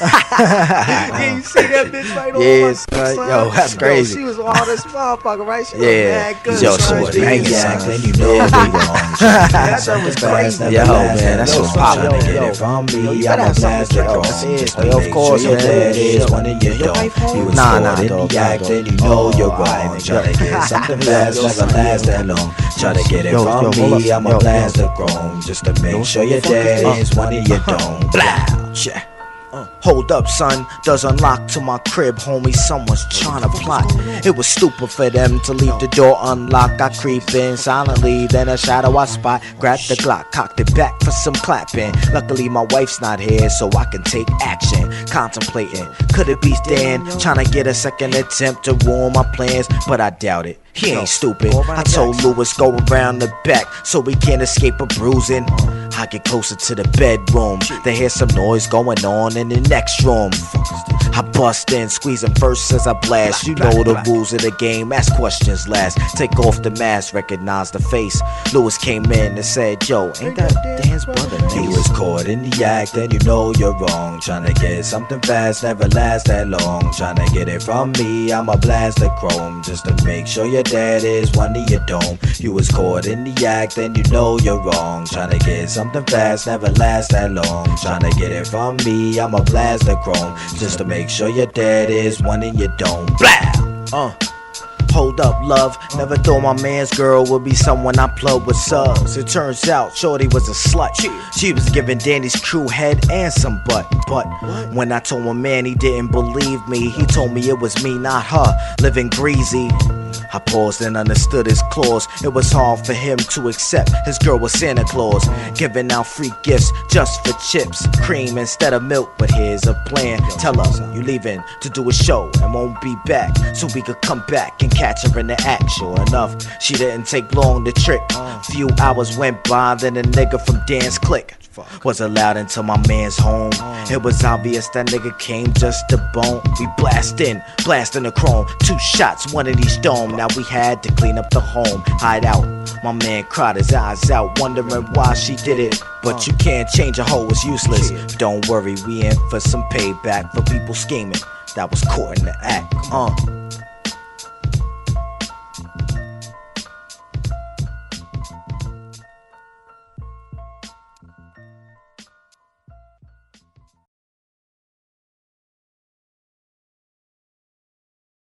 Yeah, you see that bitch right on my son? Yo, that's crazy. She was hard as motherfucker, right? She was Yeah, mad good. yo, she son. was banging, son. Then you know they wrong. That shit was crazy. Yo, man, that shit was popping. Trying to get it from me, better I'm a have something plastic to chrome. that's it. Just to Yo, of make course, sure your man. dad is one of your Your don't. wife home? You was Nah, caught in dog, the act, then you know you're wrong. Try to get something fast, never last that long. Try to get it Yo, from hold me, up. I'm a Yo, plastic chrome. Just to make sure your dad is one of your don't. Blah. Yeah. Hold up, son, does unlock to my crib, homie, someone's trying to plot. It was stupid for them to leave the door unlocked. I creep in silently, then a shadow I spot. Grabbed the Glock, cocked it back for some clapping. Luckily my wife's not here, so I can take action. Contemplating, could it be Dan trying to get a second attempt to ruin my plans? But I doubt it. He ain't stupid. I told Lewis go around the back so we can't escape a bruising. I get closer to the bedroom, they hear some noise going on in the next room. I bust in, squeezing first as I blast. You know the rules of the game, ask questions last. Take off the mask, recognize the face. Lewis came in and said, yo, ain't that Dan's brother? He was caught in the act, and you know you're wrong. Trying to get something fast, never last that long. Trying to get it from me, I'm a blast of chrome. Just to make sure your dad is one of your dome. You was caught in the act, and you know you're wrong. Trying to get something fast, never last that long. Trying to get it from me, I'm a blast of chrome. Just to make sure your dad is one in your dome. Blah! Hold up, love. Never thought my man's girl would be someone I plug with subs. It turns out Shorty was a slut. She was giving Danny's crew head and some butt. But when I told my man he didn't believe me, he told me it was me, not her, living greasy. I paused and understood his clause. It was hard for him to accept his girl was Santa Claus, giving out free gifts just for chips, cream instead of milk. But here's a plan. Tell her you leaving to do a show and won't be back, so we could come back and catch her in the act. Sure enough, she didn't take long to trick. Few hours went by, then a nigga from Dan's clique was allowed into my man's home. It was obvious that nigga came just to bone. We blasting the chrome. 2 shots, one in each dome. Now we had to clean up the home, hide out. My man cried his eyes out, wondering why she did it. But you can't change a hoe, it's useless. Don't worry, we in for some payback for people scheming that was caught in the act.